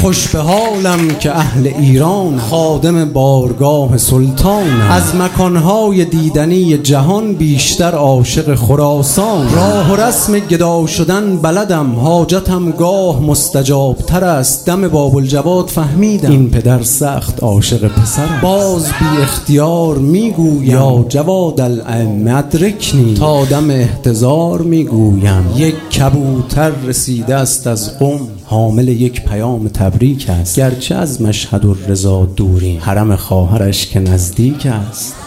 خوش به حالم که اهل ایران خادم بارگاه سلطانم. از مکانهای دیدنی جهان بیشتر عاشق خراسان. راه و رسم گدا شدن بلدم، حاجتم گاه مستجاب تر است. دم باب‌الجواد فهمیدم این پدر سخت عاشق پسرم. باز بی اختیار میگویم یا جواد الائمه ادرکنی، تا دم احتضار میگویم یک کبوتر رسیده است از قم، حامل یک پیام تبریک است. گرچه از مشهد الرضا دوریم، حرم خواهرش که نزدیک است.